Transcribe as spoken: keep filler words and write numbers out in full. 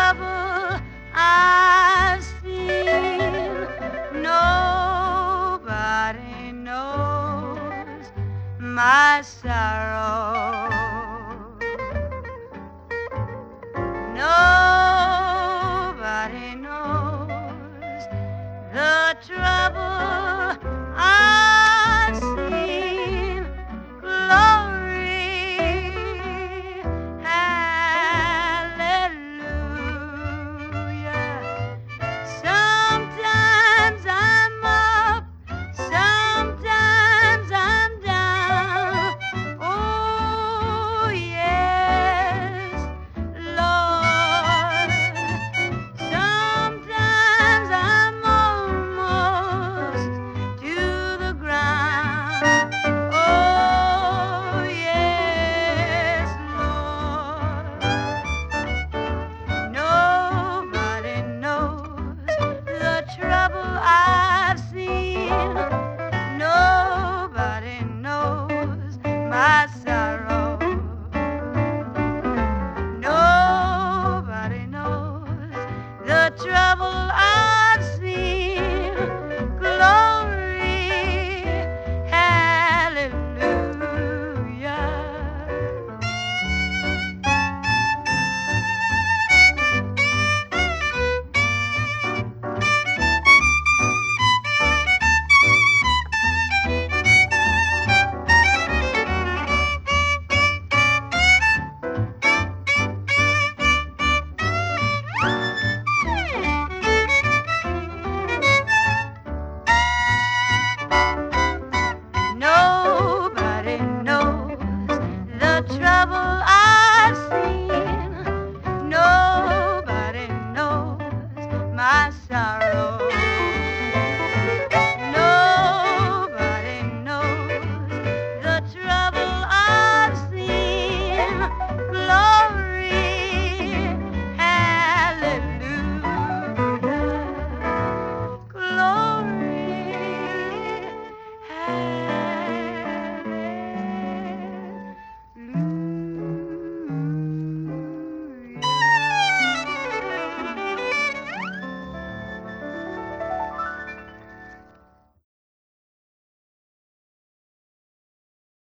trouble I've seen. Nobody knows my sorrow. Nobody knows the trouble I've seen. Glory, hallelujah. Sometimes I'm up, sometimes I'm down. Oh, yes, Lord. Sometimes I'm almost to the ground. Oh, yes, Lord. Nobody knows the trouble I've seen. Nobody knows my sorrow. Nobody knows the trouble